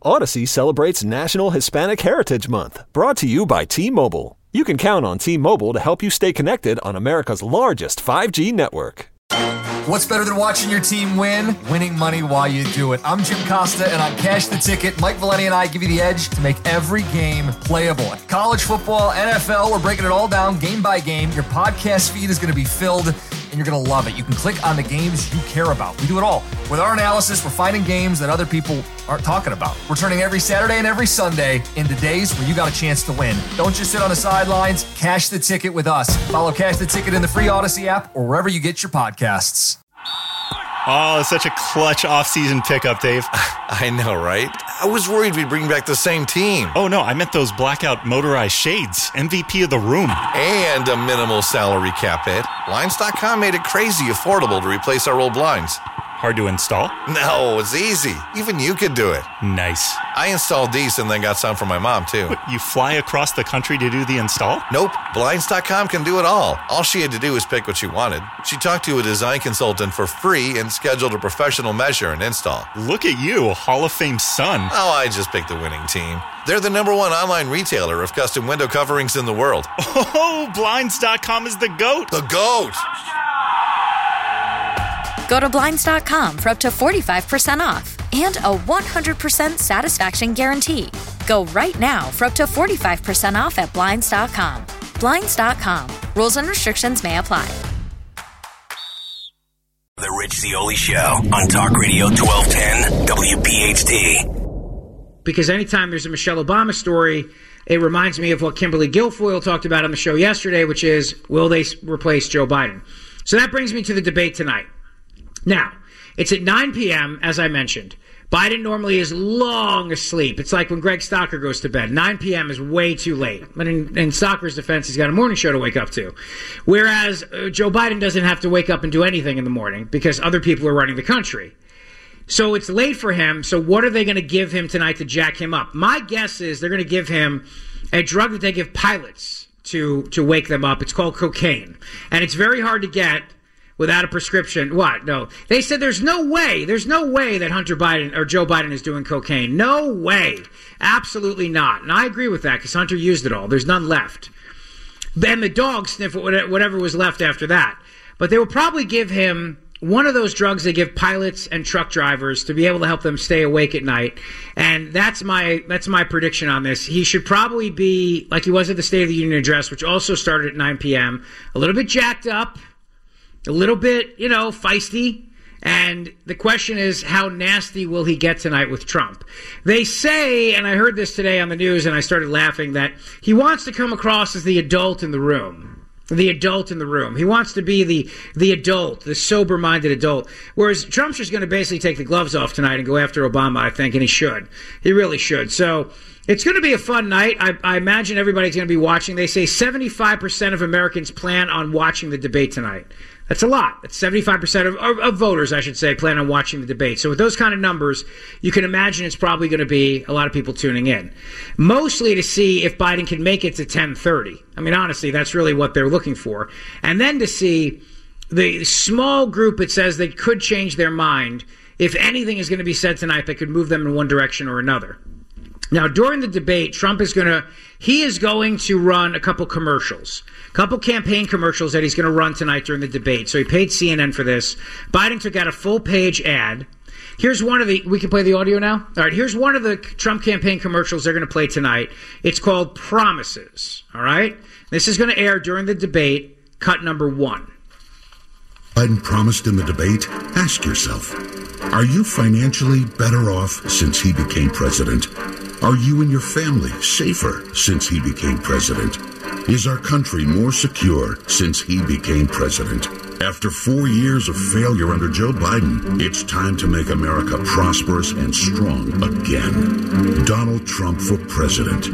Odyssey celebrates National Hispanic Heritage Month, brought to you by T-Mobile. You can count on T-Mobile to help you stay connected on America's largest 5G network. What's better than watching your team win? Winning money while you do it. I'm Jim Costa, and on Cash the Ticket, Mike Valenti and I give you the edge to make every game playable. College football, NFL, we're breaking it all down game by game. Your podcast feed is going to be filled, and you're going to love it. You can click on the games you care about. We do it all. With our analysis, we're finding games that other people aren't talking about. We're turning every Saturday and every Sunday into days where you got a chance to win. Don't just sit on the sidelines. Cash the Ticket with us. Follow Cash the Ticket in the free Odyssey app or wherever you get your podcasts. Oh, such a clutch offseason pickup, Dave. I know, right? I was worried we'd bring back the same team. Oh, no, I meant those blackout motorized shades. MVP of the room. And a minimal salary cap hit. Blinds.com made it crazy affordable to replace our old blinds. Hard to install? No, it's easy. Even you could do it. Nice. I installed these and then got some for my mom, too. What, you fly across the country to do the install? Nope. Blinds.com can do it all. All she had to do was pick what she wanted. She talked to a design consultant for free and scheduled a professional measure and install. Look at you, Hall of Fame son. Oh, I just picked the winning team. They're the #1 online retailer of custom window coverings in the world. Oh, Blinds.com is the GOAT. The GOAT! Go to Blinds.com for up to 45% off and a 100% satisfaction guarantee. Go right now for up to 45% off at Blinds.com. Blinds.com. Rules and restrictions may apply. The Rich Zeoli Show on Talk Radio 1210 WPHT. Because anytime there's a Michelle Obama story, it reminds me of what Kimberly Guilfoyle talked about on the show yesterday, which is, will they replace Joe Biden? So that brings me to the debate tonight. Now, it's at 9 p.m., as I mentioned. Biden normally is long asleep. It's like when Greg Stocker goes to bed. 9 p.m. is way too late. But in Stocker's defense, he's got a morning show to wake up to. Whereas Joe Biden doesn't have to wake up and do anything in the morning because other people are running the country. So it's late for him. So what are they going to give him tonight to jack him up? My guess is they're going to give him a drug that they give pilots to wake them up. It's called cocaine. And it's very hard to get without a prescription. What? No. They said there's no way that Hunter Biden or Joe Biden is doing cocaine. No way. Absolutely not. And I agree with that because Hunter used it all. There's none left. And the dog sniffed whatever was left after that. But they will probably give him one of those drugs they give pilots and truck drivers to be able to help them stay awake at night. And that's my prediction on this. He should probably be like he was at the State of the Union address, which also started at 9 p.m., a little bit jacked up, a little bit, feisty. And the question is, how nasty will he get tonight with Trump? They say, and I heard this today on the news and I started laughing, that he wants to come across as the adult in the room. The adult in the room. He wants to be the adult, the sober-minded adult. Whereas Trump's just going to basically take the gloves off tonight and go after Obama, I think, and he should. He really should. So it's going to be a fun night. I imagine everybody's going to be watching. They say 75% of Americans plan on watching the debate tonight. That's a lot. That's 75% of voters, I should say, plan on watching the debate. So with those kind of numbers, you can imagine it's probably going to be a lot of people tuning in. Mostly to see if Biden can make it to 10:30. I mean, honestly, that's really what they're looking for. And then to see the small group that says they could change their mind if anything is going to be said tonight that could move them in one direction or another. Now, during the debate, Trump is going to run a couple commercials, couple campaign commercials that he's going to run tonight during the debate. So he paid CNN for this. Biden took out a full-page ad. Here's one of we can play the audio now? All right, here's one of the Trump campaign commercials they're going to play tonight. It's called Promises, all right? This is going to air during the debate, cut number 1. Biden promised in the debate, ask yourself, are you financially better off since he became president? Are you and your family safer since he became president? Is our country more secure since he became president? After 4 years of failure under Joe Biden, it's time to make America prosperous and strong again. Donald Trump for president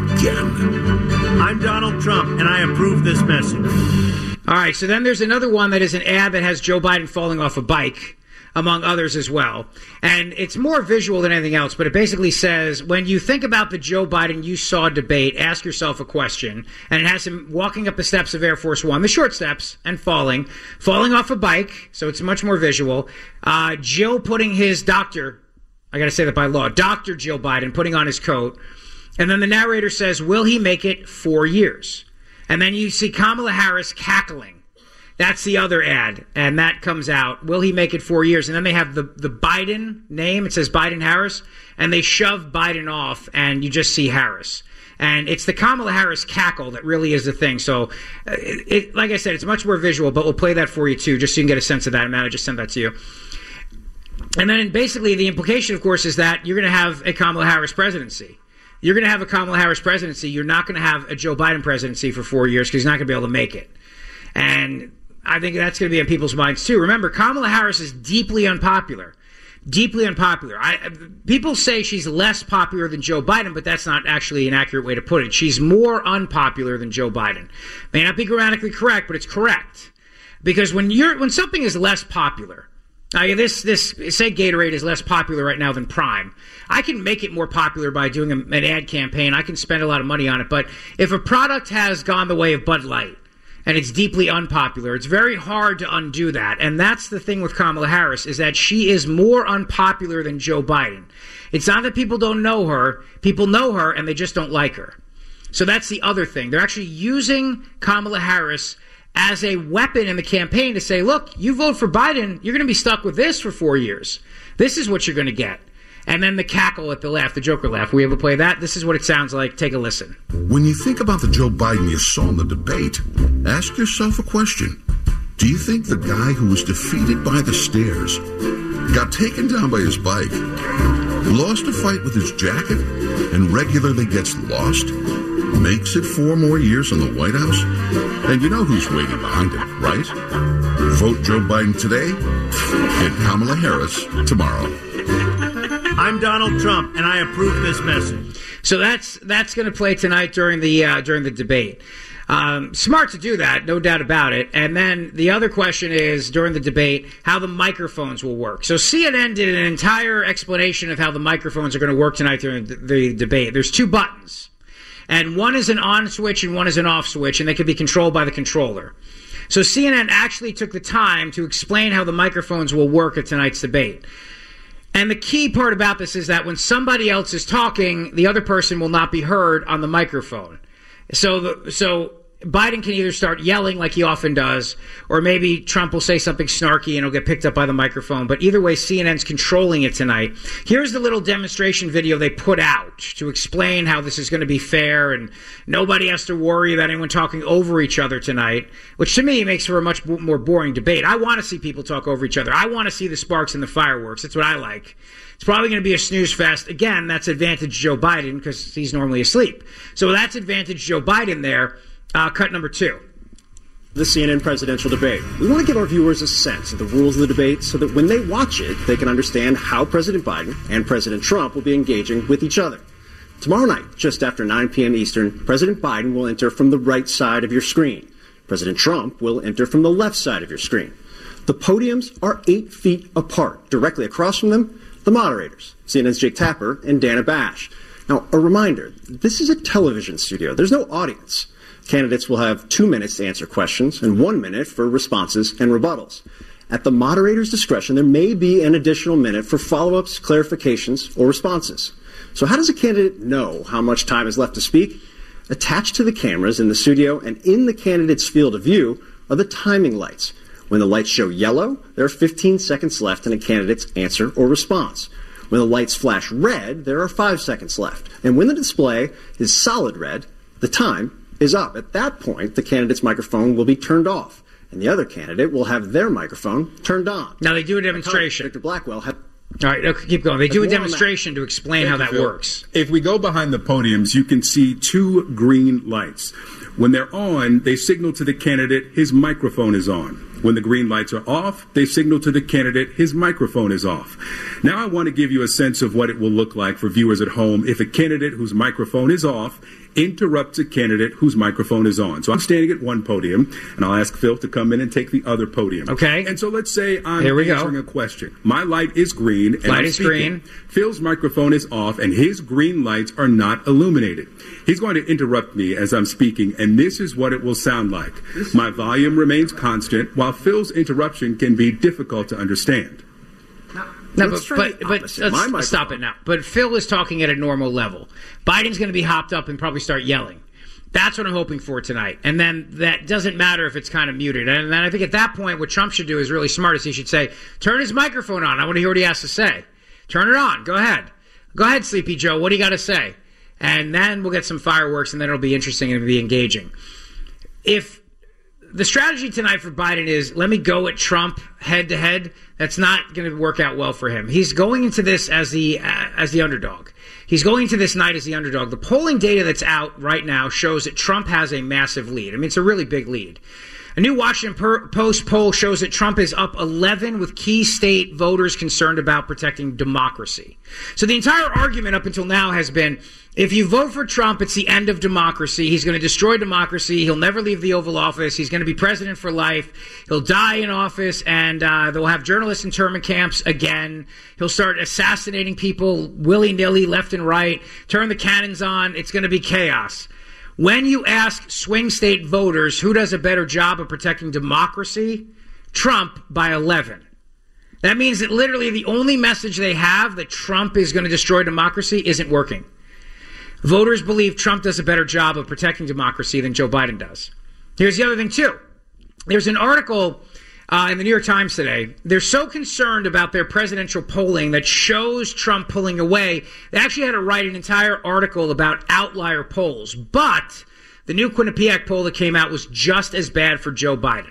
again. I'm Donald Trump, and I approve this message. All right, so then there's another one that is an ad that has Joe Biden falling off a bike, among others as well. And it's more visual than anything else, but it basically says, when you think about the Joe Biden you saw debate, ask yourself a question. And it has him walking up the steps of Air Force One, the short steps, and falling off a bike, so it's much more visual. Jill putting his doctor I got to say that by law, Dr. Jill Biden putting on his coat. And then the narrator says, will he make it 4 years? And then you see Kamala Harris cackling. That's the other ad. And that comes out. Will he make it 4 years? And then they have the Biden name. It says Biden Harris. And they shove Biden off, and you just see Harris. And it's the Kamala Harris cackle that really is the thing. So, like I said, it's much more visual, but we'll play that for you, too, just so you can get a sense of that. Amanda, I just sent that to you. And then basically the implication, of course, is that you're going to have a Kamala Harris presidency. You're going to have a Kamala Harris presidency. You're not going to have a Joe Biden presidency for 4 years because he's not going to be able to make it. And I think that's going to be on people's minds, too. Remember, Kamala Harris is deeply unpopular. Deeply unpopular. People say she's less popular than Joe Biden, but that's not actually an accurate way to put it. She's more unpopular than Joe Biden. May not be grammatically correct, but it's correct. Because when something is less popular, this say Gatorade is less popular right now than Prime. I can make it more popular by doing an ad campaign. I can spend a lot of money on it. But if a product has gone the way of Bud Light, and it's deeply unpopular, it's very hard to undo that. And that's the thing with Kamala Harris, is that she is more unpopular than Joe Biden. It's not that people don't know her. People know her, and they just don't like her. So that's the other thing. They're actually using Kamala Harris as a weapon in the campaign to say, look, you vote for Biden, you're going to be stuck with this for 4 years. This is what you're going to get. And then the cackle at the laugh, the Joker laugh. Were we able to play that? This is what it sounds like. Take a listen. When you think about the Joe Biden you saw in the debate, ask yourself a question. Do you think the guy who was defeated by the stairs, got taken down by his bike, lost a fight with his jacket, and regularly gets lost, makes it 4 more years in the White House? And you know who's waiting behind him, right? Vote Joe Biden today and Kamala Harris tomorrow. I'm Donald Trump, and I approve this message. So that's going to play tonight during the debate. Smart to do that, no doubt about it. And then the other question is, during the debate, how the microphones will work. So CNN did an entire explanation of how the microphones are going to work tonight during the debate. There's 2 buttons, and one is an on switch and one is an off switch, and they can be controlled by the controller. So CNN actually took the time to explain how the microphones will work at tonight's debate. And the key part about this is that when somebody else is talking, the other person will not be heard on the microphone. So Biden can either start yelling like he often does, or maybe Trump will say something snarky and it'll get picked up by the microphone. But either way, CNN's controlling it tonight. Here's the little demonstration video they put out to explain how this is going to be fair and nobody has to worry about anyone talking over each other tonight, which to me makes for a much more boring debate. I want to see people talk over each other. I want to see the sparks and the fireworks. That's what I like. It's probably going to be a snooze fest. Again, that's advantage Joe Biden because he's normally asleep. So that's advantage Joe Biden there. Cut number 2. The CNN presidential debate. We want to give our viewers a sense of the rules of the debate so that when they watch it, they can understand how President Biden and President Trump will be engaging with each other. Tomorrow night, just after 9 p.m. Eastern, President Biden will enter from the right side of your screen. President Trump will enter from the left side of your screen. The podiums are 8 feet apart. Directly across from them, the moderators, CNN's Jake Tapper and Dana Bash. Now, a reminder, this is a television studio. There's no audience. Candidates will have 2 minutes to answer questions and 1 minute for responses and rebuttals. At the moderator's discretion, there may be an additional minute for follow-ups, clarifications, or responses. So how does a candidate know how much time is left to speak? Attached to the cameras in the studio and in the candidate's field of view are the timing lights. When the lights show yellow, there are 15 seconds left in a candidate's answer or response. When the lights flash red, there are 5 seconds left. And when the display is solid red, the time is up. At that point, the candidate's microphone will be turned off, and the other candidate will have their microphone turned on. Now, they do a demonstration. Victor Blackwell had... All right, okay, keep going. They do a demonstration to explain how that works. If we go behind the podiums, you can see 2 green lights. When they're on, they signal to the candidate his microphone is on. When the green lights are off, they signal to the candidate his microphone is off. Now I want to give you a sense of what it will look like for viewers at home if a candidate whose microphone is off interrupts a candidate whose microphone is on. So I'm standing at one podium, and I'll ask Phil to come in and take the other podium. Okay. And so let's say I'm answering a question. My light is green. And light is green. Phil's microphone is off, and his green lights are not illuminated. He's going to interrupt me as I'm speaking, and this is what it will sound like. My volume remains constant, while Phil's interruption can be difficult to understand. No, but let's stop it now. But Phil is talking at a normal level. Biden's going to be hopped up and probably start yelling. That's what I'm hoping for tonight. And then that doesn't matter if it's kind of muted. And then I think at that point, what Trump should do is really smart. Is he should say, turn his microphone on. I want to hear what he has to say. Turn it on. Go ahead. Go ahead, Sleepy Joe. What do you got to say? And then we'll get some fireworks, and then it'll be interesting and it'll be engaging. If the strategy tonight for Biden is, let me go at Trump head-to-head, that's not going to work out well for him. He's going into this as the underdog. He's going into this night as the underdog. The polling data that's out right now shows that Trump has a massive lead. I mean, it's a really big lead. A new Washington Post poll shows that Trump is up 11 with key state voters concerned about protecting democracy. So the entire argument up until now has been, if you vote for Trump, it's the end of democracy. He's going to destroy democracy. He'll never leave the Oval Office. He's going to be president for life. He'll die in office, and they'll have journalist internment camps again. He'll start assassinating people willy-nilly, left and right, turn the cannons on. It's going to be chaos. When you ask swing state voters who does a better job of protecting democracy, Trump by 11. That means that literally the only message they have that Trump is going to destroy democracy isn't working. Voters believe Trump does a better job of protecting democracy than Joe Biden does. Here's the other thing, too. There's an article in the New York Times today. They're so concerned about their presidential polling that shows Trump pulling away. They actually had to write an entire article about outlier polls. But the new Quinnipiac poll that came out was just as bad for Joe Biden.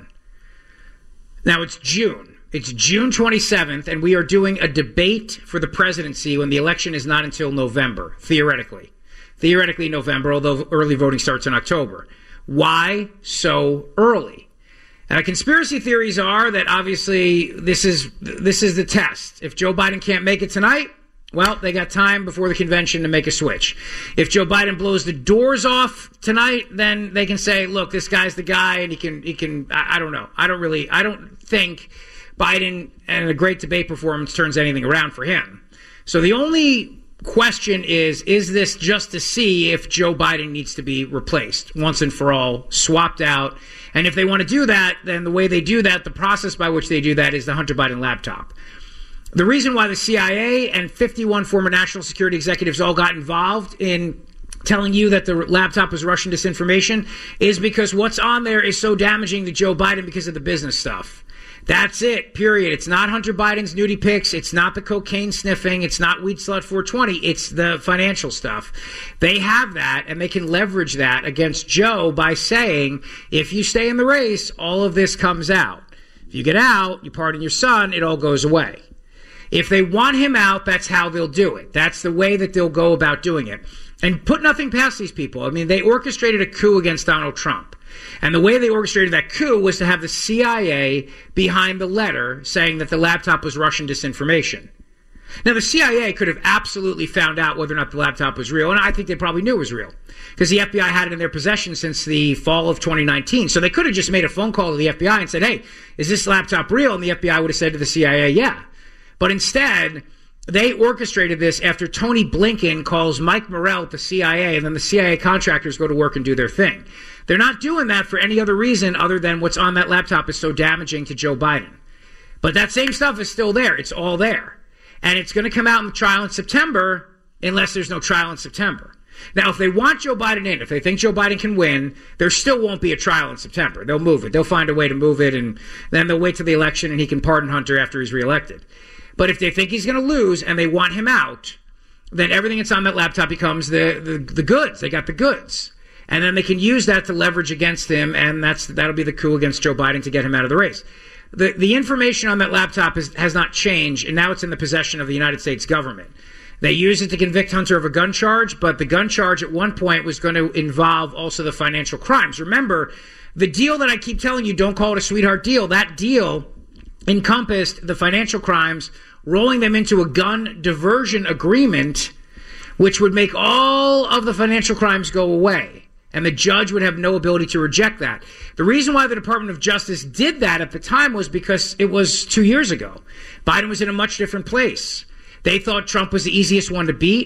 Now, it's June. It's June 27th, and we are doing a debate for the presidency when the election is not until November, theoretically. Theoretically November, although early voting starts in October. Why so early? Now, conspiracy theories are that obviously this is the test. If Joe Biden can't make it tonight, well, they got time before the convention to make a switch. If Joe Biden blows the doors off tonight, then they can say, look, this guy's the guy, and he can, I don't know. I don't think Biden and a great debate performance turns anything around for him. So the only question is this just to see if Joe Biden needs to be replaced once and for all, swapped out? And if they want to do that, then the way they do that, the process by which they do that is the Hunter Biden laptop. The reason why the CIA and 51 former national security executives all got involved in telling you that the laptop was Russian disinformation is because what's on there is so damaging to Joe Biden because of the business stuff. That's it, period. It's not Hunter Biden's nudie pics. It's not the cocaine sniffing. It's not Weed Slut 420. It's the financial stuff. They have that, and they can leverage that against Joe by saying, if you stay in the race, all of this comes out. If you get out, you pardon your son, it all goes away. If they want him out, that's how they'll do it. That's the way that they'll go about doing it. And put nothing past these people. I mean, they orchestrated a coup against Donald Trump. And the way they orchestrated that coup was to have the CIA behind the letter saying that the laptop was Russian disinformation. Now, the CIA could have absolutely found out whether or not the laptop was real, and I think they probably knew it was real because the FBI had it in their possession since the fall of 2019. So they could have just made a phone call to the FBI and said, hey, is this laptop real? And the FBI would have said to the CIA, yeah. But instead, they orchestrated this after Tony Blinken calls Mike Morrell at the CIA, and then the CIA contractors go to work and do their thing. They're not doing that for any other reason other than what's on that laptop is so damaging to Joe Biden. But that same stuff is still there. It's all there. And it's going to come out in the trial in September unless there's no trial in September. Now, if they want Joe Biden in, if they think Joe Biden can win, there still won't be a trial in September. They'll move it. They'll find a way to move it, and then they'll wait till the election and he can pardon Hunter after he's reelected. But if they think he's going to lose and they want him out, then everything that's on that laptop becomes the goods. They got the goods. And then they can use that to leverage against him, and that'll be the coup against Joe Biden to get him out of the race. The information on that laptop has not changed, and now it's in the possession of the United States government. They used it to convict Hunter of a gun charge, but the gun charge at one point was going to involve also the financial crimes. Remember, the deal that I keep telling you, don't call it a sweetheart deal, that deal encompassed the financial crimes, rolling them into a gun diversion agreement, which would make all of the financial crimes go away. And the judge would have no ability to reject that. The reason why the Department of Justice did that at the time was because it was 2 years ago. Biden was in a much different place. They thought Trump was the easiest one to beat.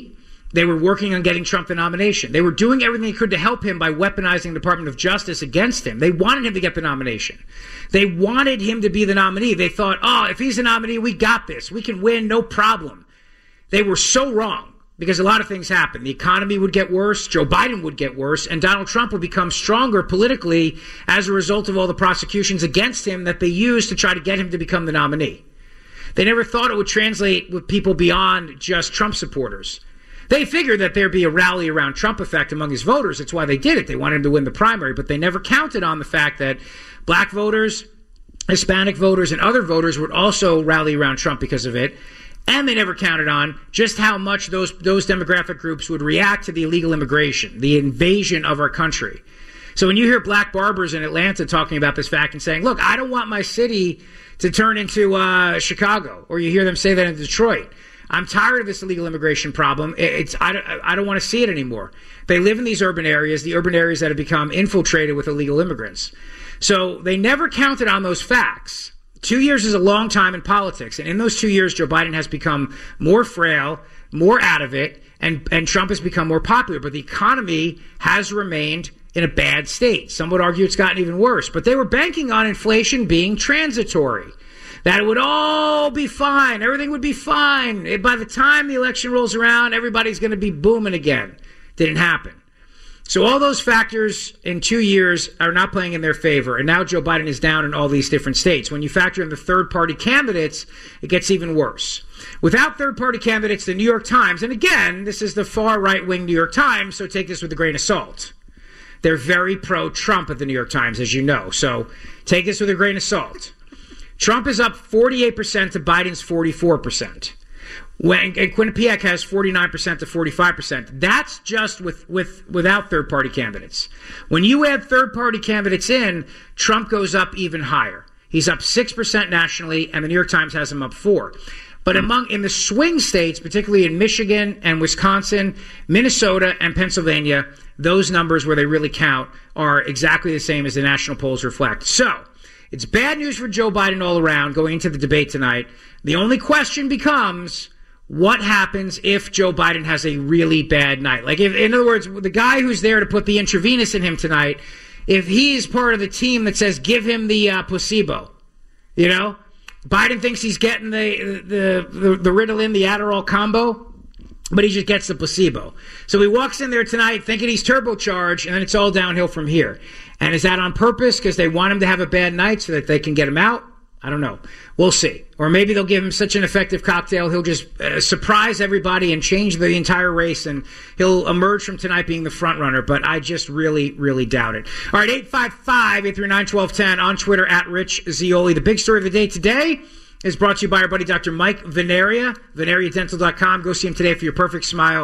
They were working on getting Trump the nomination. They were doing everything they could to help him by weaponizing the Department of Justice against him. They wanted him to get the nomination. They wanted him to be the nominee. They thought, if he's the nominee, we got this. We can win, no problem. They were so wrong because a lot of things happened. The economy would get worse, Joe Biden would get worse, and Donald Trump would become stronger politically as a result of all the prosecutions against him that they used to try to get him to become the nominee. They never thought it would translate with people beyond just Trump supporters. They figured that there'd be a rally around Trump effect among his voters. That's why they did it. They wanted him to win the primary, but they never counted on the fact that black voters, Hispanic voters, and other voters would also rally around Trump because of it. And they never counted on just how much those demographic groups would react to the illegal immigration, the invasion of our country. So when you hear black barbers in Atlanta talking about this fact and saying, look, I don't want my city to turn into Chicago, or you hear them say that in Detroit, I'm tired of this illegal immigration problem. I don't want to see it anymore. They live in these urban areas, the urban areas that have become infiltrated with illegal immigrants. So they never counted on those facts. 2 years is a long time in politics. And in those 2 years, Joe Biden has become more frail, more out of it, and Trump has become more popular. But the economy has remained in a bad state. Some would argue it's gotten even worse. But they were banking on inflation being transitory. That it would all be fine. Everything would be fine. By the time the election rolls around, everybody's going to be booming again. Didn't happen. So all those factors in 2 years are not playing in their favor. And now Joe Biden is down in all these different states. When you factor in the third-party candidates, it gets even worse. Without third-party candidates, the New York Times, and again, this is the far right-wing New York Times, so take this with a grain of salt. They're very pro-Trump at the New York Times, as you know. So take this with a grain of salt. Trump is up 48% to Biden's 44%. And Quinnipiac has 49% to 45%. That's just without third-party candidates. When you add third-party candidates in, Trump goes up even higher. He's up 6% nationally, and the New York Times has him up 4%. But in the swing states, particularly in Michigan and Wisconsin, Minnesota and Pennsylvania, those numbers where they really count are exactly the same as the national polls reflect. So it's bad news for Joe Biden all around going into the debate tonight. The only question becomes, what happens if Joe Biden has a really bad night? Like, if, in other words, the guy who's there to put the intravenous in him tonight, if he's part of the team that says, give him the placebo, you know? Biden thinks he's getting the Ritalin, the Adderall combo, but he just gets the placebo. So he walks in there tonight thinking he's turbocharged, and then it's all downhill from here. And is that on purpose because they want him to have a bad night so that they can get him out? I don't know. We'll see. Or maybe they'll give him such an effective cocktail, he'll just surprise everybody and change the entire race, and he'll emerge from tonight being the front runner. But I just really, really doubt it. All right, 855-839-1210 on Twitter at Rich Zeoli. The big story of the day today is brought to you by our buddy Dr. Mike Veneria, VeneriaDental.com. Go see him today for your perfect smile.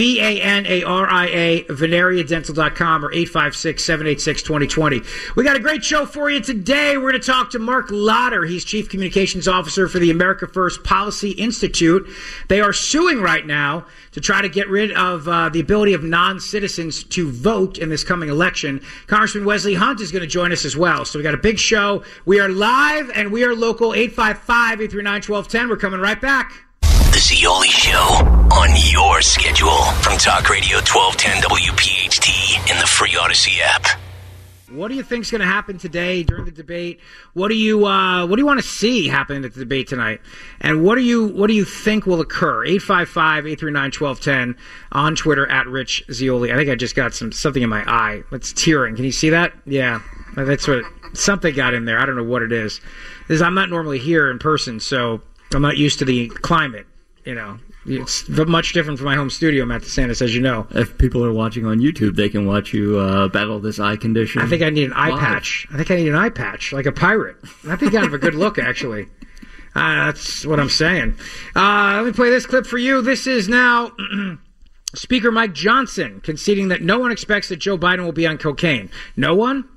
VANARIA, VeneriaDental.com, or 856-786-2020. We got a great show for you today. We're going to talk to Mark Lotter. He's Chief Communications Officer for the America First Policy Institute. They are suing right now to try to get rid of the ability of non-citizens to vote in this coming election. Congressman Wesley Hunt is going to join us as well. So we got a big show. We are live and we are local. 855-839-1210. We're coming right back. The Zeoli Show on your schedule from Talk Radio 1210 WPHT in the free Odyssey app. What do you think is going to happen today during the debate? What do you want to see happen at the debate tonight? And what do you think will occur? 855-839-1210 on Twitter at Rich Zeoli. I think I just got something in my eye. It's tearing. Can you see that? Yeah, that's what something got in there. I don't know what it is. I'm not normally here in person, so I'm not used to the climate. You know, it's much different from my home studio, Matt DeSantis, as you know. If people are watching on YouTube, they can watch you battle this eye condition. I think I need an eye patch. I think I need an eye patch, like a pirate. That'd be kind of a good look, actually. That's what I'm saying. Let me play this clip for you. This is now Speaker Mike Johnson conceding that no one expects that Joe Biden will be on cocaine. No one?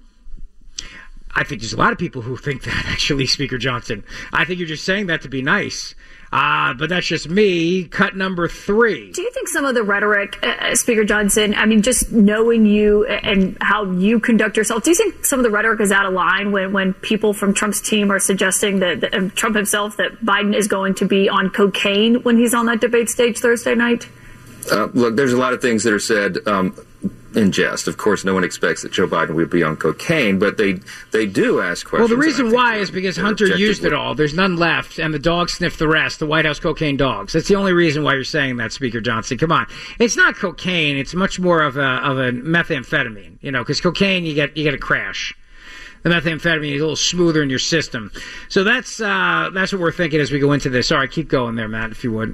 I think there's a lot of people who think that, actually, Speaker Johnson. I think you're just saying that to be nice. But that's just me. Cut number 3. Do you think some of the rhetoric, Speaker Johnson, I mean, just knowing you and how you conduct yourself, do you think some of the rhetoric is out of line when people from Trump's team are suggesting that Trump himself, that Biden is going to be on cocaine when he's on that debate stage Thursday night? Look, there's a lot of things that are said in jest. Of course, no one expects that Joe Biden would be on cocaine, but they do ask questions. Well, the reason why is because Hunter used it all. There's none left, and the dogs sniffed the rest, the White House cocaine dogs. That's the only reason why you're saying that, Speaker Johnson. Come on. It's not cocaine. It's much more of a methamphetamine, because cocaine, you get a crash. The methamphetamine is a little smoother in your system. So that's what we're thinking as we go into this. All right, keep going there, Matt, if you would.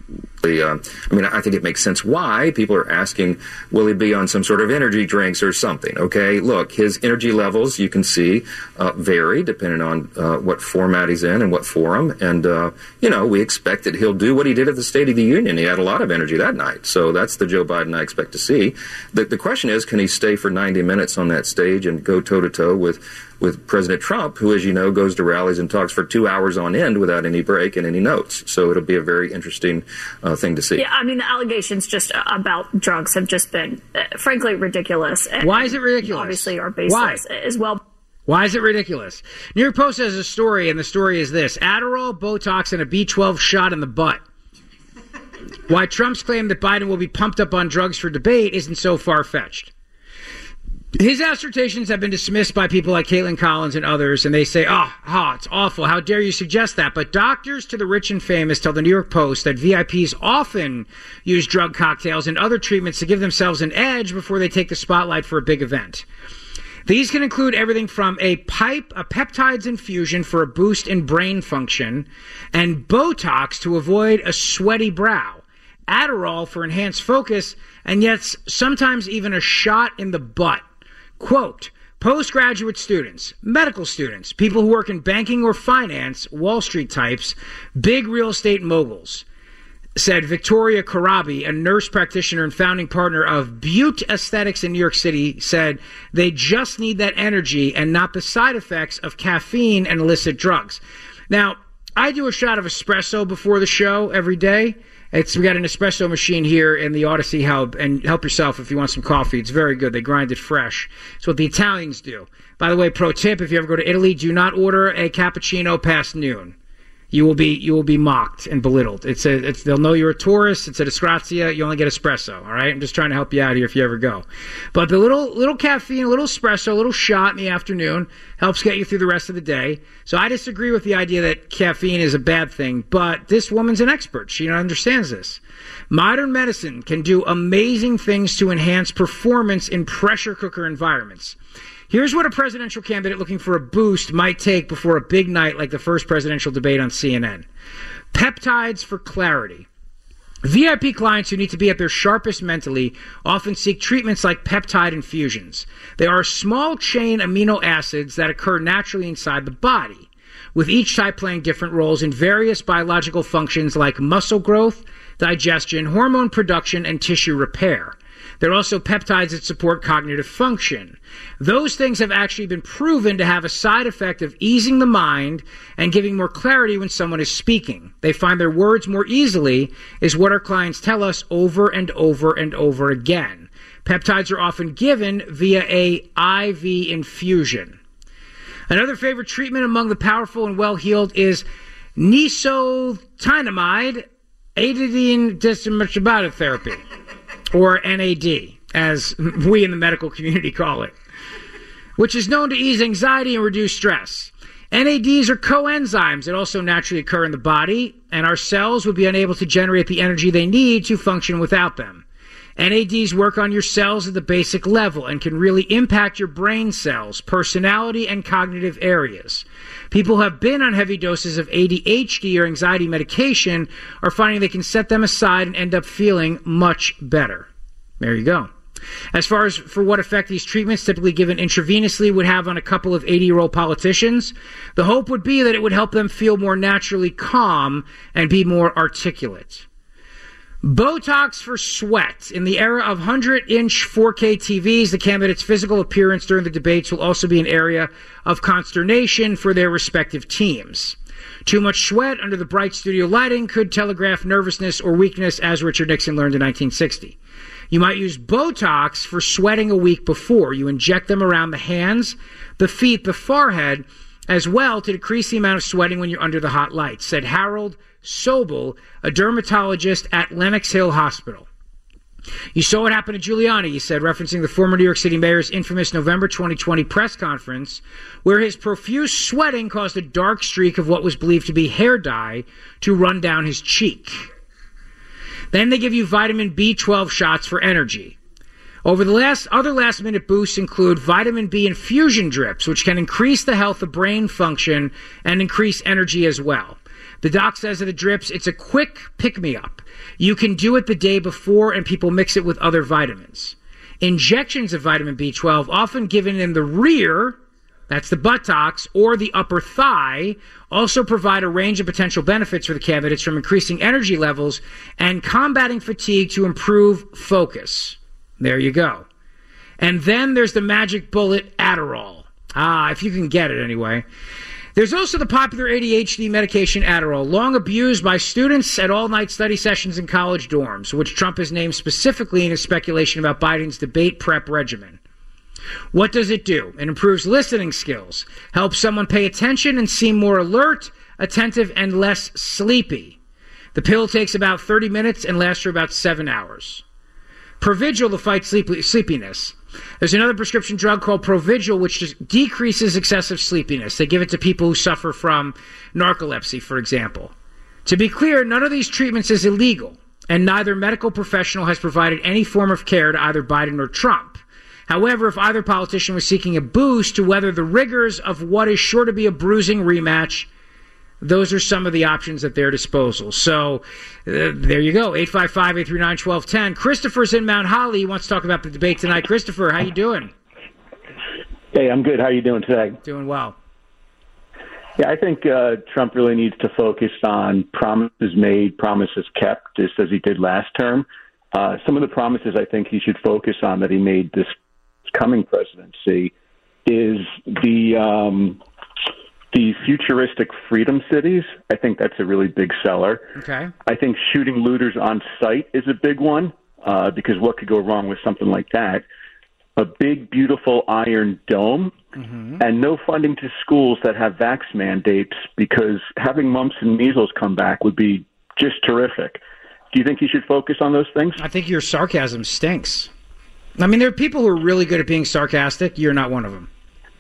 I think it makes sense why people are asking, will he be on some sort of energy drinks or something? Okay, look, his energy levels, you can see, vary depending on what format he's in and what forum. And, we expect that he'll do what he did at the State of the Union. He had a lot of energy that night. So that's the Joe Biden I expect to see. The question is, can he stay for 90 minutes on that stage and go toe-to-toe with President Trump, who, as you know, goes to rallies and talks for 2 hours on end without any break and any notes. So it'll be a very interesting thing to see. Yeah, the allegations just about drugs have just been, frankly, ridiculous. And why is it ridiculous? Obviously, are baseless as well. Why is it ridiculous? New York Post has a story, and the story is this: Adderall, Botox, and a B12 shot in the butt. Why Trump's claim that Biden will be pumped up on drugs for debate isn't so far-fetched. His assertions have been dismissed by people like Caitlin Collins and others, and they say, it's awful. How dare you suggest that? But doctors to the rich and famous tell the New York Post that VIPs often use drug cocktails and other treatments to give themselves an edge before they take the spotlight for a big event. These can include everything from a peptides infusion for a boost in brain function, and Botox to avoid a sweaty brow, Adderall for enhanced focus, and yet sometimes even a shot in the butt. Quote, postgraduate students, medical students, people who work in banking or finance, Wall Street types, big real estate moguls, said Victoria Karabi, a nurse practitioner and founding partner of Butte Aesthetics in New York City, said they just need that energy and not the side effects of caffeine and illicit drugs. Now, I do a shot of espresso before the show every day. We got an espresso machine here in the Odyssey Hub, and help yourself if you want some coffee. It's very good. They grind it fresh. It's what the Italians do. By the way, pro tip, if you ever go to Italy, do not order a cappuccino past noon. You will be mocked and belittled. They'll know you're a tourist. It's a disgrazia. You only get espresso. All right. I'm just trying to help you out here if you ever go. But the little caffeine, a little espresso, a little shot in the afternoon helps get you through the rest of the day. So I disagree with the idea that caffeine is a bad thing. But this woman's an expert. She understands this. Modern medicine can do amazing things to enhance performance in pressure cooker environments. Here's what a presidential candidate looking for a boost might take before a big night like the first presidential debate on CNN. Peptides for clarity. VIP clients who need to be at their sharpest mentally often seek treatments like peptide infusions. They are small chain amino acids that occur naturally inside the body, with each type playing different roles in various biological functions like muscle growth, digestion, hormone production, and tissue repair. There are also peptides that support cognitive function. Those things have actually been proven to have a side effect of easing the mind and giving more clarity when someone is speaking. They find their words more easily, is what our clients tell us over and over and over again. Peptides are often given via a IV infusion. Another favorite treatment among the powerful and well-heeled is nicotinamide adenine dimetabolic therapy, or NAD, as we in the medical community call it, which is known to ease anxiety and reduce stress. NADs are coenzymes that also naturally occur in the body, and our cells would be unable to generate the energy they need to function without them. NADs work on your cells at the basic level and can really impact your brain cells, personality, and cognitive areas. People who have been on heavy doses of ADHD or anxiety medication are finding they can set them aside and end up feeling much better. There you go. As far as for what effect these treatments, typically given intravenously, would have on a couple of 80-year-old politicians, the hope would be that it would help them feel more naturally calm and be more articulate. Botox for sweat. In the era of 100-inch 4K TVs, the candidate's physical appearance during the debates will also be an area of consternation for their respective teams. Too much sweat under the bright studio lighting could telegraph nervousness or weakness, as Richard Nixon learned in 1960. You might use Botox for sweating a week before. You inject them around the hands, the feet, the forehead, as well to decrease the amount of sweating when you're under the hot lights, said Harold Sobel, a dermatologist at Lenox Hill Hospital. You saw what happened to Giuliani, he said, referencing the former New York City mayor's infamous November 2020 press conference, where his profuse sweating caused a dark streak of what was believed to be hair dye to run down his cheek. Then they give you vitamin B12 shots for energy. Other last-minute boosts include vitamin B infusion drips, which can increase the health of brain function and increase energy as well. The doc says of the drips, it's a quick pick-me-up. You can do it the day before, and people mix it with other vitamins. Injections of vitamin B12, often given in the rear, that's the buttocks, or the upper thigh, also provide a range of potential benefits for the candidates, from increasing energy levels and combating fatigue to improve focus. There you go. And then there's the magic bullet Adderall. If you can get it anyway. There's also the popular ADHD medication Adderall, long abused by students at all-night study sessions in college dorms, which Trump has named specifically in his speculation about Biden's debate prep regimen. What does it do? It improves listening skills, helps someone pay attention and seem more alert, attentive, and less sleepy. The pill takes about 30 minutes and lasts for about 7 hours. Provigil to fight sleepiness. There's another prescription drug called Provigil, which just decreases excessive sleepiness. They give it to people who suffer from narcolepsy, for example. To be clear, none of these treatments is illegal, and neither medical professional has provided any form of care to either Biden or Trump. However, if either politician was seeking a boost to weather the rigors of what is sure to be a bruising rematch, those are some of the options at their disposal. So there you go, 855-839-1210. Christopher's in Mount Holly. He wants to talk about the debate tonight. Christopher, how you doing? Hey, I'm good. How you doing today? Doing well. Yeah, I think Trump really needs to focus on promises made, promises kept, just as he did last term. Some of the promises I think he should focus on that he made this coming presidency is the futuristic freedom cities. I think that's a really big seller. Okay. I think shooting looters on sight is a big one, because what could go wrong with something like that? A big, beautiful Iron Dome, and no funding to schools that have vax mandates, because having mumps and measles come back would be just terrific. Do you think he should focus on those things? I think your sarcasm stinks. I mean, there are people who are really good at being sarcastic. You're not one of them.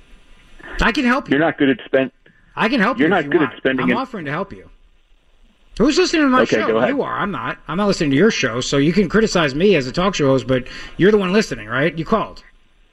I can help you. You're not good at I can help you. You're not good at spending. I'm offering to help you. Who's listening to my show? Go ahead. You are. I'm not. I'm not listening to your show, so you can criticize me as a talk show host, but you're the one listening, right? You called.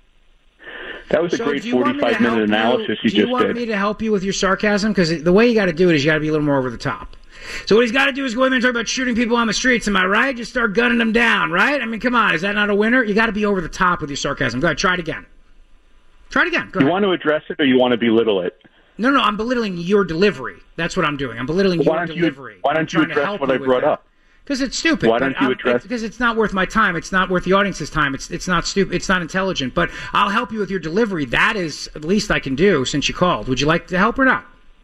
That was a great 45-minute analysis you just did. Do you want me to help you with your sarcasm? Because the way you got to do it is you got to be a little more over the top. So what he's got to do is go in there and talk about shooting people on the streets. Am I right? Just start gunning them down, right? I mean, come on. Is that not a winner? You got to be over the top with your sarcasm. Go ahead. Try it again. Try it again. Go ahead. You want to address it or you want to belittle it? No, I'm belittling your delivery. That's what I'm doing. I'm belittling your delivery. Why don't you address what I brought up? Because it's stupid. Why don't you address? Because it's not worth my time. It's not worth the audience's time. It's not stupid. It's not intelligent. But I'll help you with your delivery. That is the least I can do since you called. Would you like to help or not?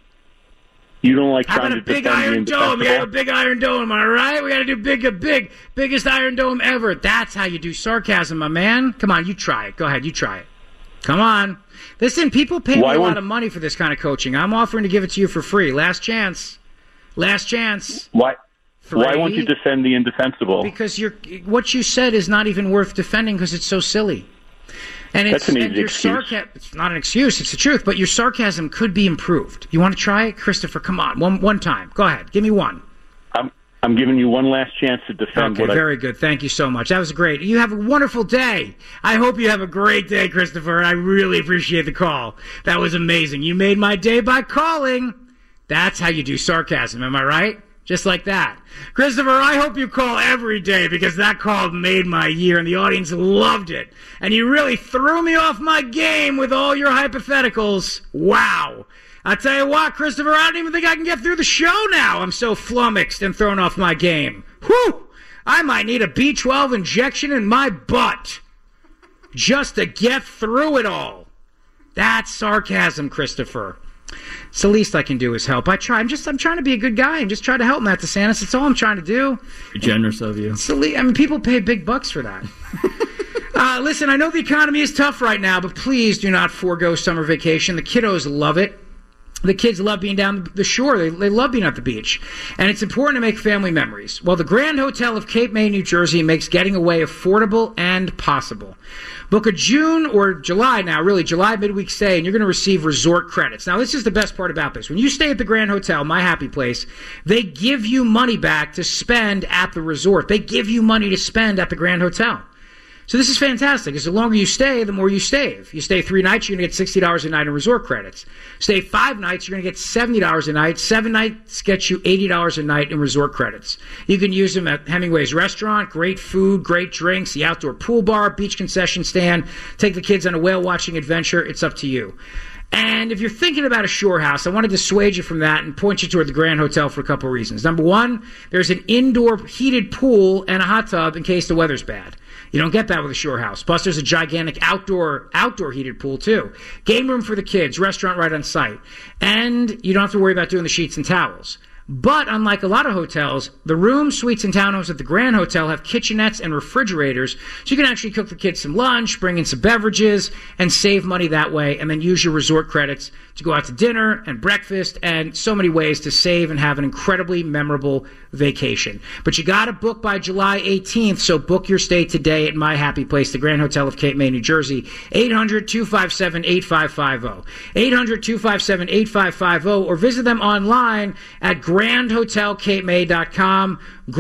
You don't like trying to big defend Iron the Dome? You got a indefensible? big Iron Dome. Am I right? We got to do biggest Iron Dome ever. That's how you do sarcasm, my man. Come on, you try it. Go ahead, you try it. Come on. Listen, people pay me a lot of money for this kind of coaching. I'm offering to give it to you for free. Last chance. Last chance. Why won't you defend the indefensible? Because what you said is not even worth defending because it's so silly. And That's an easy excuse. It's not an excuse. It's the truth. But your sarcasm could be improved. You want to try it? Christopher, come on. One time. Go ahead. Give me one. I'm giving you one last chance to defend Okay, very good. Thank you so much. That was great. You have a wonderful day. I hope you have a great day, Christopher. I really appreciate the call. That was amazing. You made my day by calling. That's how you do sarcasm. Am I right? Just like that. Christopher, I hope you call every day because that call made my year and the audience loved it. And you really threw me off my game with all your hypotheticals. Wow. I tell you what, Christopher, I don't even think I can get through the show now. I'm so flummoxed and thrown off my game. Whew! I might need a B12 injection in my butt just to get through it all. That's sarcasm, Christopher. It's the least I can do is help. I'm trying to be a good guy. I'm just trying to help Matt DeSantis. That's all I'm trying to do. You're generous of you. People pay big bucks for that. Listen, I know the economy is tough right now, but please do not forego summer vacation. The kiddos love it. The kids love being down the shore. They love being at the beach. And it's important to make family memories. Well, the Grand Hotel of Cape May, New Jersey makes getting away affordable and possible. Book a June or July now, really July midweek stay, and you're going to receive resort credits. Now, this is the best part about this. When you stay at the Grand Hotel, my happy place, they give you money back to spend at the resort. They give you money to spend at the Grand Hotel. So this is fantastic, because the longer you stay, the more you save. You stay 3 nights, you're going to get $60 a night in resort credits. Stay 5 nights, you're going to get $70 a night. 7 nights gets you $80 a night in resort credits. You can use them at Hemingway's restaurant, great food, great drinks, the outdoor pool bar, beach concession stand. Take the kids on a whale watching adventure. It's up to you. And if you're thinking about a shore house, I want to dissuade you from that and point you toward the Grand Hotel for a couple of reasons. Number one, there's an indoor heated pool and a hot tub in case the weather's bad. You don't get that with a shore house. Plus, there's a gigantic outdoor heated pool, too. Game room for the kids, restaurant right on site. And you don't have to worry about doing the sheets and towels. But unlike a lot of hotels, the rooms, suites, and townhomes at the Grand Hotel have kitchenettes and refrigerators, so you can actually cook the kids some lunch, bring in some beverages, and save money that way, and then use your resort credits to go out to dinner and breakfast, and so many ways to save and have an incredibly memorable vacation. But you got to book by July 18th, so book your stay today at My Happy Place, the Grand Hotel of Cape May, New Jersey. 800-257-8550. 800-257-8550, or visit them online at GrandHotelCapeMay.com.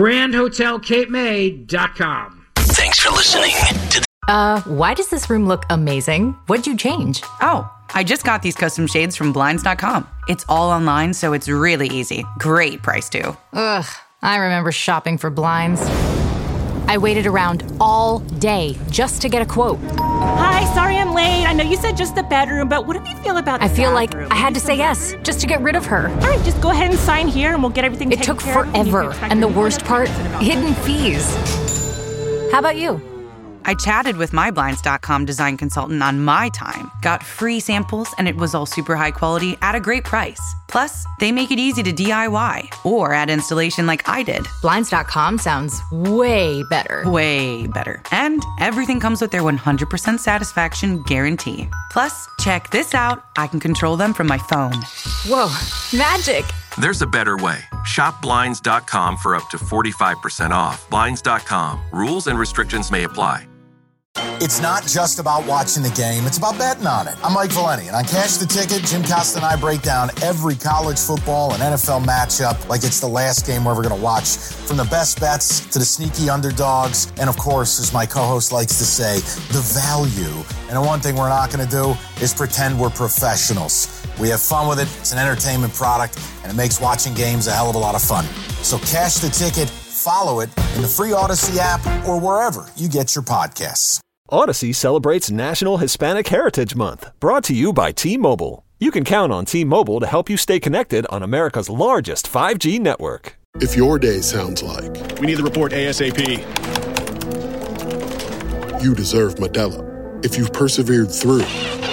GrandHotelCapeMay.com. Thanks for listening to why does this room look amazing? What'd you change? Oh, I just got these custom shades from Blinds.com. It's all online, so it's really easy. Great price, too. Ugh, I remember shopping for blinds. I waited around all day just to get a quote. Hi, sorry I'm late. I know you said just the bedroom, but what do you feel about the I feel bathroom? like I had to say yes just to get rid of her. All right, just go ahead and sign here and we'll get everything taken care of. It took forever, and the worst part, hidden fees. How about you? I chatted with my Blinds.com design consultant on my time, got free samples, and it was all super high quality at a great price. Plus, they make it easy to DIY or add installation like I did. Blinds.com sounds way better. Way better. And everything comes with their 100% satisfaction guarantee. Plus, check this out. I can control them from my phone. Whoa, magic. There's a better way. Shop Blinds.com for up to 45% off. Blinds.com. Rules and restrictions may apply. It's not just about watching the game, it's about betting on it. I'm Mike Valeni, and on Cash the Ticket, Jim Costa and I break down every college football and NFL matchup like it's the last game we're ever going to watch. From the best bets to the sneaky underdogs, and of course, as my co-host likes to say, the value. And the one thing we're not going to do is pretend we're professionals. We have fun with it, it's an entertainment product, and it makes watching games a hell of a lot of fun. So Cash the Ticket, follow it in the free Odyssey app or wherever you get your podcasts. Odyssey celebrates National Hispanic Heritage Month, brought to you by T-Mobile. You can count on T-Mobile to help you stay connected on America's largest 5G network. If your day sounds like, we need the report ASAP. You deserve Modelo. If you've persevered through,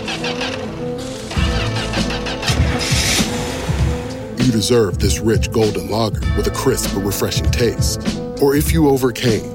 you deserve this rich golden lager with a crisp but refreshing taste. Or if you overcame,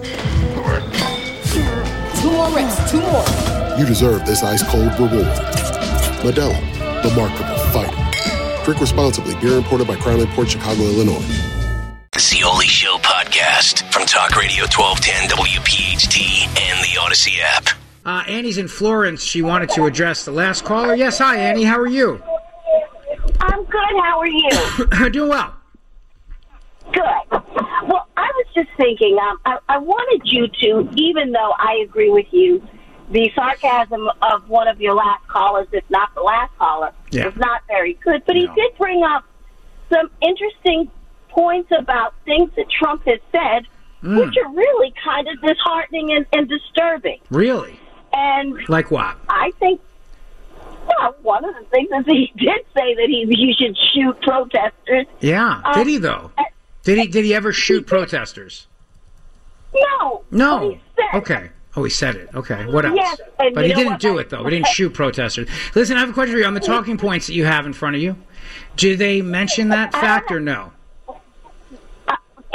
2 more reps, 2 more. you deserve this ice-cold reward. Modelo, the Remarkable Fighter. Drink responsibly. Beer imported by Crown Imports, Chicago, Illinois. The Zeoli Show podcast from Talk Radio 1210 WPHT and the Odyssey app. Annie's in Florence. She wanted to address the last caller. Yes, hi, Annie. How are you? I'm good. How are you? Doing well. Good. Well, I was just thinking, I wanted you to, even though I agree with you, the sarcasm of one of your last callers, if not the last caller, was not very good. But he did bring up some interesting points about things that Trump has said, which are really kind of disheartening and disturbing. Really? And like what? I think, well, one of the things is he did say that he should shoot protesters. Yeah. Did he, though? Did he ever shoot protesters? No. No. Okay. Oh, he said it. Okay. What else? Yes, but he didn't do it, though. He didn't shoot protesters. Listen, I have a question for you. On the talking points that you have in front of you, do they mention that fact or no?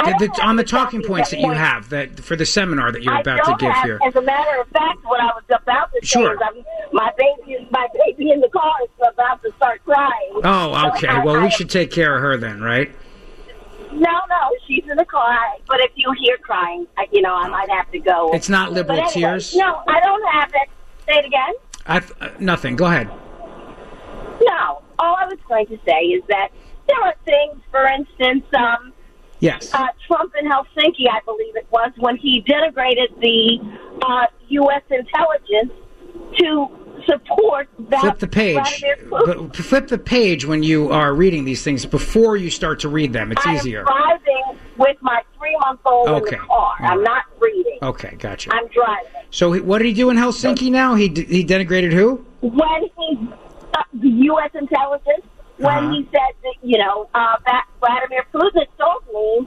On the talking points that you have that for the seminar that you're about to give here. As a matter of fact, what I was about to say is my baby in the car is about to start crying. Oh, okay. We should take care of her then, right? No, she's in the car. But if you hear crying, I might have to go. It's not liberal tears? No, I don't have it. Say it again. Nothing. Go ahead. No. All I was going to say is that there are things, for instance, yes. Trump in Helsinki, I believe it was, when he denigrated the U.S. intelligence to support that. Flip the page. Flip the page when you are reading these things before you start to read them. It's easier. I'm driving with my 3-month-old in the car. I'm not reading. Okay, gotcha. I'm driving. So what did he do in Helsinki now? He denigrated who? When he, the U.S. intelligence, when he said that, that Vladimir Putin told me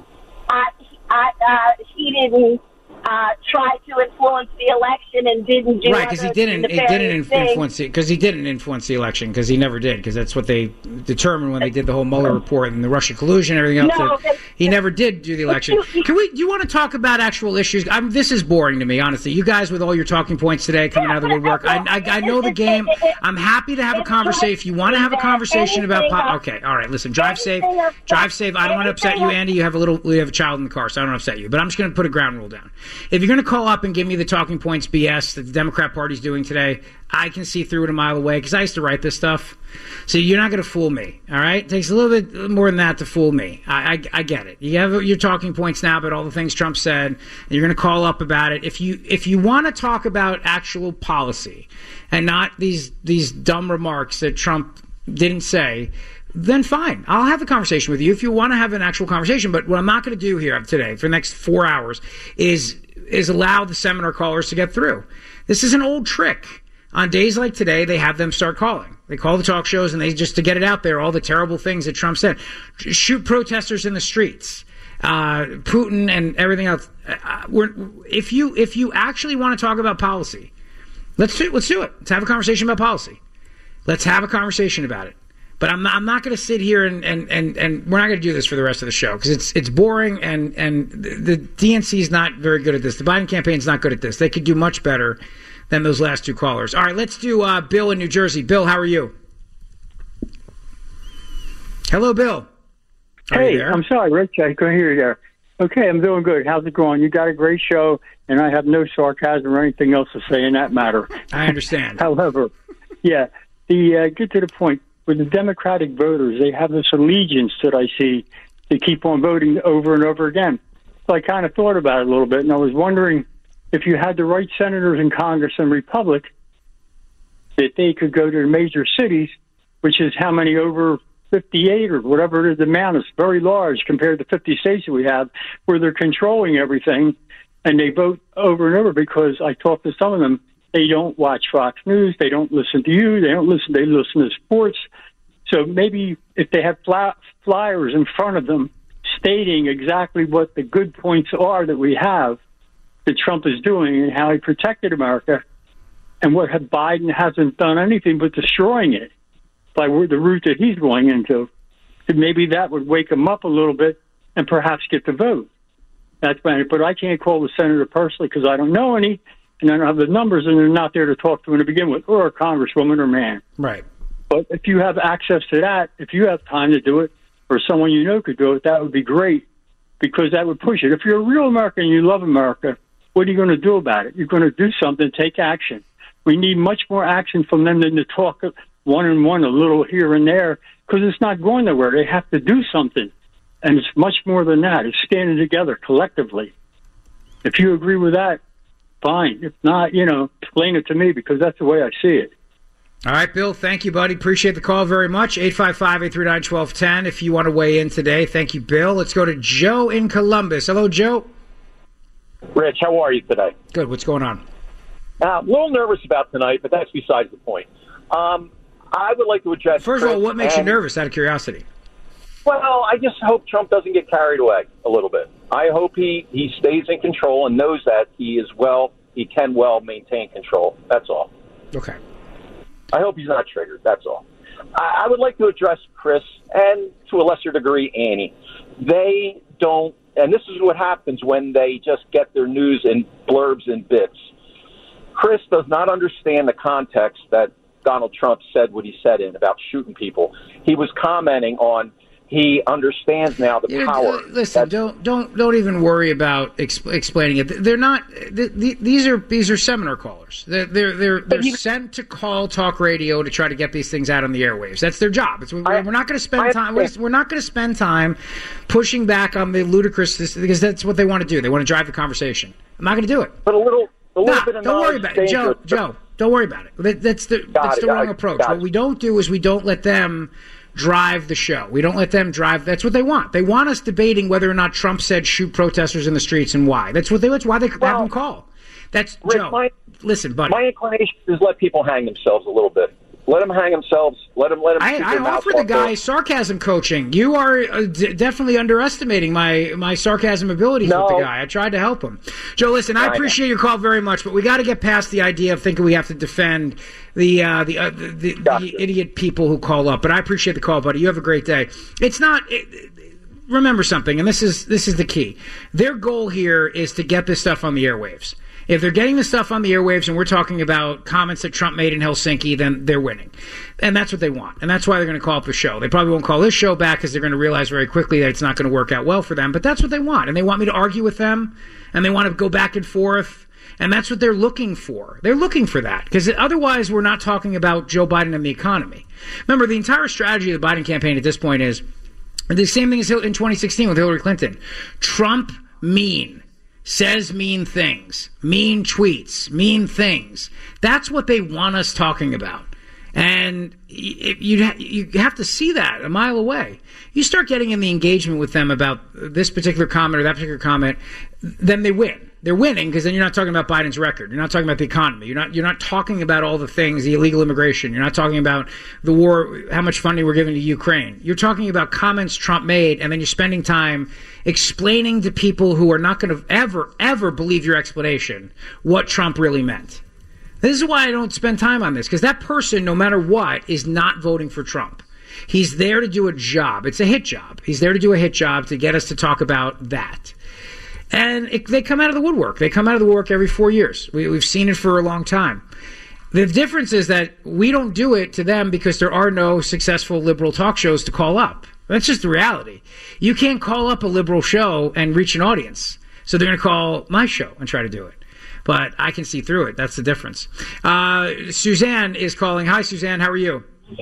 he didn't try to influence the election and didn't do right because he didn't influence it because he didn't influence the election because he never did because that's what they determined when they did the whole Mueller report and the Russia collusion and everything else. He never did do the election. Do you want to talk about actual issues? This is boring to me, honestly. You guys with all your talking points today coming out of the woodwork. I know the game. I'm happy to have a conversation. If you want to have a conversation about okay, all right. Listen, drive safe. Drive safe. I don't want to upset you, Andy. You have a child in the car, so I don't want to upset you. But I'm just going to put a ground rule down. If you're going to call up and give me the talking points BS that the Democrat Party's doing today, I can see through it a mile away because I used to write this stuff. So you're not going to fool me, all right? It takes a little bit more than that to fool me. I get it. You have your talking points now about all the things Trump said, and you're going to call up about it. If you want to talk about actual policy and not these dumb remarks that Trump didn't say, then fine. I'll have a conversation with you if you want to have an actual conversation. But what I'm not going to do here today for the next 4 hours is allow the seminar callers to get through. This is an old trick. On days like today, they have them start calling. They call the talk shows and they just to get it out there, all the terrible things that Trump said. Shoot protesters in the streets. Putin and everything else. If you actually want to talk about policy, let's do it. Let's have a conversation about policy. Let's have a conversation about it. But I'm not going to sit here and we're not going to do this for the rest of the show because it's boring and the DNC is not very good at this. The Biden campaign is not good at this. They could do much better than those last two callers. All right, let's do Bill in New Jersey. Bill, how are you? Hello, Bill. Hey, I'm sorry, Rich. I couldn't hear you there. Okay, I'm doing good. How's it going? You got a great show, and I have no sarcasm or anything else to say in that matter. I understand. However, yeah, get to the point. With the Democratic voters, they have this allegiance that I see to keep on voting over and over again. So I kind of thought about it a little bit, and I was wondering if you had the right senators in Congress and Republic, that they could go to the major cities, which is how many over 58 or whatever it is, the amount is very large compared to 50 states that we have, where they're controlling everything, and they vote over and over because I talked to some of them. They don't watch Fox News. They don't listen to you. They listen to sports. So maybe if they have flyers in front of them stating exactly what the good points are that we have, that Trump is doing and how he protected America, and what Biden hasn't done anything but destroying it by the route that he's going into, maybe that would wake him up a little bit and perhaps get the vote. That's fine. But I can't call the senator personally because I don't know any. And I don't have the numbers, and they're not there to talk to him to begin with, or a congresswoman or man. Right. But if you have access to that, if you have time to do it, or someone you know could do it, that would be great, because that would push it. If you're a real American and you love America, what are you going to do about it? You're going to do something, take action. We need much more action from them than to talk one-on-one a little here and there, because it's not going nowhere. They have to do something, and it's much more than that. It's standing together collectively. If you agree with that, fine. If not, explain it to me because that's the way I see it. All right, Bill, thank you, buddy. Appreciate the call very much. 855-839-1210 if you want to weigh in today. Thank you, Bill. Let's go to Joe in Columbus. Hello, Joe. Rich, how are you today? Good. What's going on? A little nervous about tonight, but that's besides the point. I would like to address... First of all, what makes you nervous, out of curiosity? Well, I just hope Trump doesn't get carried away a little bit. I hope he stays in control and knows that he can well maintain control. That's all. Okay. I hope he's not triggered. That's all. I would like to address Chris and, to a lesser degree, Annie. They don't and this is what happens when they just get their news in blurbs and bits. Chris does not understand the context that Donald Trump said what he said in about shooting people. He was commenting on he understands now the power. Listen, don't even worry about explaining it. They're not. These are seminar callers. They're sent to call talk radio to try to get these things out on the airwaves. That's their job. We're not going to spend time. We're not going to spend time pushing back on the ludicrous because that's what they want to do. They want to drive the conversation. I'm not going to do it. But a little bit of don't worry about it, Joe. Don't worry about it. That's the wrong approach. What we don't do is we don't let them drive the show. We don't let them drive. That's what they want. They want us debating whether or not Trump said shoot protesters in the streets and why. That's why they have them call. That's Rick, Joe. Listen, buddy. My inclination is let people hang themselves a little bit. Let them hang themselves. Let them. I offer the guy sarcasm coaching. You are definitely underestimating my sarcasm abilities with the guy. I tried to help him. Joe, listen, I appreciate your call very much, but we got to get past the idea of thinking we have to defend the idiot people who call up. But I appreciate the call, buddy. You have a great day. It's not. Remember something, and this is the key. Their goal here is to get this stuff on the airwaves. If they're getting the stuff on the airwaves and we're talking about comments that Trump made in Helsinki, then they're winning. And that's what they want. And that's why they're going to call up the show. They probably won't call this show back because they're going to realize very quickly that it's not going to work out well for them. But that's what they want. And they want me to argue with them. And they want to go back and forth. And that's what they're looking for. They're looking for that. Because otherwise we're not talking about Joe Biden and the economy. Remember, the entire strategy of the Biden campaign at this point is the same thing as in 2016 with Hillary Clinton. Trump mean. Says mean things, mean tweets, mean things. That's what they want us talking about. And you have to see that a mile away. You start getting in the engagement with them about this particular comment or that particular comment, then they win. They're winning because then you're not talking about Biden's record. You're not talking about the economy. You're not talking about all the things, the illegal immigration. You're not talking about the war, how much funding we're giving to Ukraine. You're talking about comments Trump made, and then you're spending time explaining to people who are not going to ever believe your explanation what Trump really meant. This is why I don't spend time on this, because that person, no matter what, is not voting for Trump. He's there to do a job. It's a hit job. He's there to do a hit job to get us to talk about that. And they come out of the woodwork. They come out of the woodwork every 4 years. We've seen it for a long time. The difference is that we don't do it to them because there are no successful liberal talk shows to call up. That's just the reality. You can't call up a liberal show and reach an audience. So they're going to call my show and try to do it. But I can see through it. That's the difference. Suzanne is calling. Hi, Suzanne. How are you?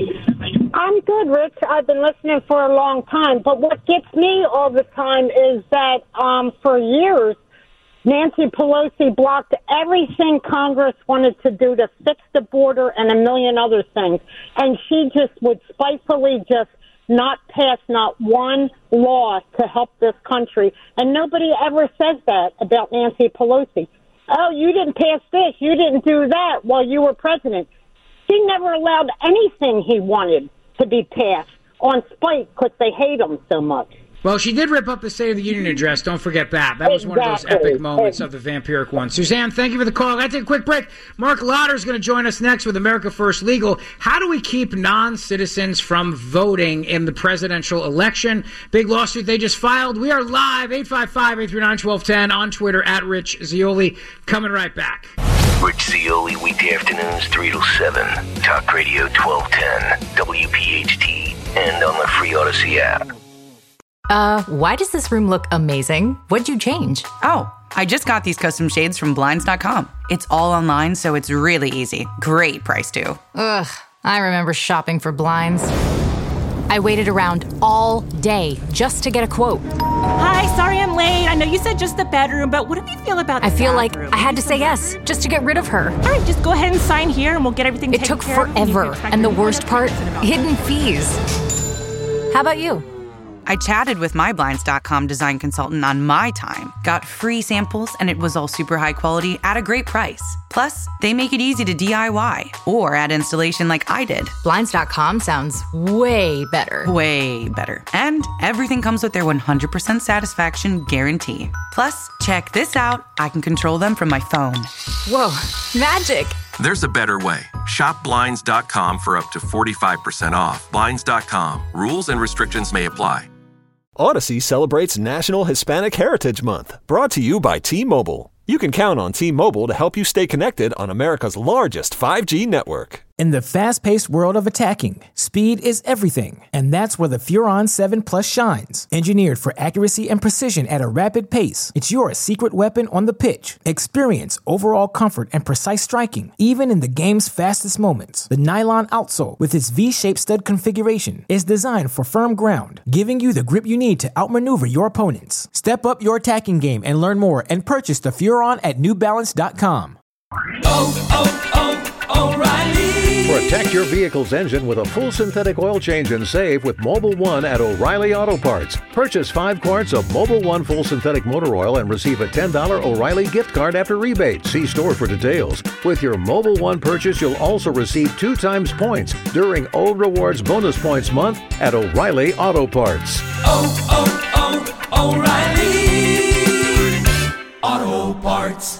I'm good, Rich. I've been listening for a long time. But what gets me all the time is that for years, Nancy Pelosi blocked everything Congress wanted to do to fix the border and a million other things. And she just would spitefully just not pass not one law to help this country. And nobody ever says that about Nancy Pelosi. Oh, you didn't pass this. You didn't do that while you were president. She never allowed anything he wanted to be passed on spite because they hate him so much. Well, she did rip up the State of the Union address. Don't forget that. That was one of those epic moments of the vampiric one. Suzanne, thank you for the call. I got to take a quick break. Mark Lauder is going to join us next with America First Legal. How do we keep non-citizens from voting in the presidential election? Big lawsuit they just filed. We are live, 855-839-1210 on Twitter, at Rich Zeoli. Coming right back. Rich Zeoli, weekday afternoons, 3 to 7. Talk Radio 1210, WPHT, and on the free Odyssey app. Why does this room look amazing? What'd you change? Oh, I just got these custom shades from Blinds.com. It's all online, so it's really easy. Great price, too. Ugh, I remember shopping for blinds. I waited around all day just to get a quote. Hi, sorry I'm late. I know you said just the bedroom, but what do you feel about the I feel bathroom? like I had to say yes just to get rid of her. All right, just go ahead and sign here and we'll get everything taken care of. It took forever, and the worst part, hidden fees. How about you? I chatted with my Blinds.com design consultant on my time, got free samples, and it was all super high quality at a great price. Plus, they make it easy to DIY or add installation like I did. Blinds.com sounds way better. Way better. And everything comes with their 100% satisfaction guarantee. Plus, check this out. I can control them from my phone. Whoa, magic. There's a better way. Shop Blinds.com for up to 45% off. Blinds.com. Rules and restrictions may apply. Odyssey celebrates National Hispanic Heritage Month, brought to you by T-Mobile. You can count on T-Mobile to help you stay connected on America's largest 5G network. In the fast-paced world of attacking, speed is everything, and that's where the Furon 7 Plus shines. Engineered for accuracy and precision at a rapid pace, it's your secret weapon on the pitch. Experience overall comfort and precise striking, even in the game's fastest moments. The nylon outsole, with its V-shaped stud configuration, is designed for firm ground, giving you the grip you need to outmaneuver your opponents. Step up your attacking game and learn more and purchase the Furon at NewBalance.com. O'Reilly. Protect your vehicle's engine with a full synthetic oil change and save with Mobil 1 at O'Reilly Auto Parts. Purchase 5 quarts of Mobil 1 full synthetic motor oil and receive a $10 O'Reilly gift card after rebate. See store for details. With your Mobil 1 purchase, you'll also receive 2 times points during O Rewards Bonus Points Month at O'Reilly Auto Parts. O'Reilly Auto Parts.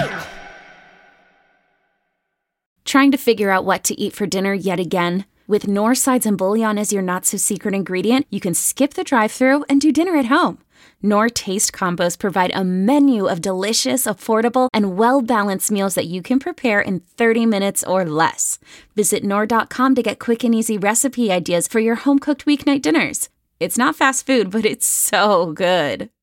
Trying to figure out what to eat for dinner yet again? With Knorr sides and bouillon as your not-so-secret ingredient, you can skip the drive-thru and do dinner at home. Knorr Taste Combos provide a menu of delicious, affordable, and well-balanced meals that you can prepare in 30 minutes or less. Visit Knorr.com to get quick and easy recipe ideas for your home-cooked weeknight dinners. It's not fast food, but it's so good.